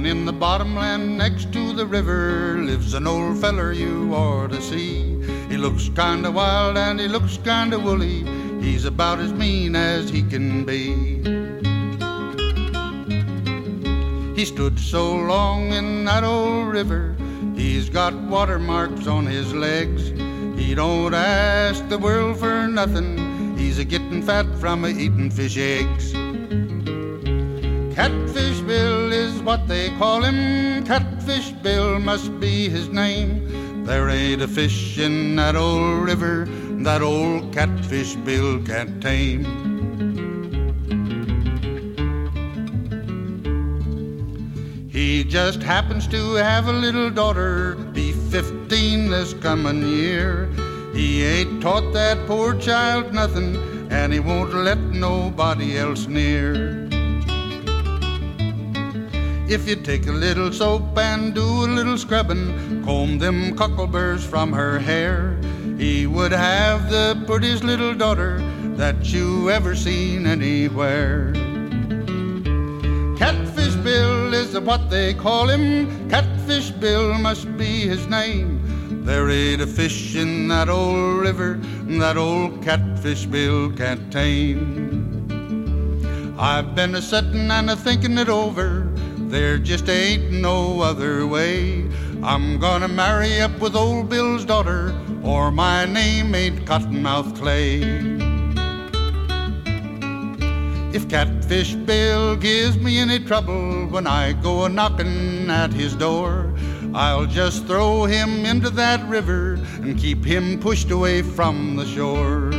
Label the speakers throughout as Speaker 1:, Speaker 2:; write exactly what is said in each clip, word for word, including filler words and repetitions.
Speaker 1: in the bottomland next to the river lives an old feller you ought to see. He looks kinda wild and he looks kinda woolly. He's about as mean as he can be. He stood so long in that old river, he's got watermarks on his legs. He don't ask the world for nothing, he's a-getting fat from a-eating fish eggs. Catfish Bill is what they call him, Catfish Bill must be his name. There ain't a fish in that old river that old Catfish Bill can't tame. He just happens to have a little daughter, be fifteen this coming year. He ain't taught that poor child nothing, and he won't let nobody else near. If you take a little soap and do a little scrubbing, comb them cockleburrs from her hair, he would have the prettiest little daughter that you ever seen anywhere. Catfish Bill is what they call him, Catfish Bill must be his name. There ain't a fish in that old river that old Catfish Bill can't tame. I've been a-settin' and a-thinking it over, there just ain't no other way. I'm gonna marry up with old Bill's daughter, or my name ain't Cottonmouth Clay. If Catfish Bill gives me any trouble when I go a-knockin' at his door, I'll just throw him into that river and keep him pushed away from the shore.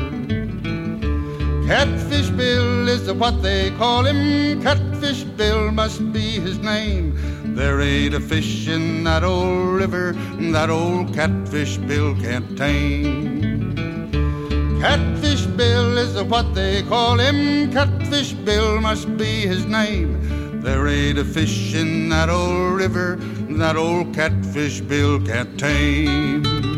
Speaker 1: Catfish Bill is what they call him, Catfish Bill must be his name. There ain't a fish in that old river that old Catfish Bill can't tame. Catfish Bill is what they call him, Catfish Bill must be his name. There ain't a fish in that old river that old Catfish Bill can't tame.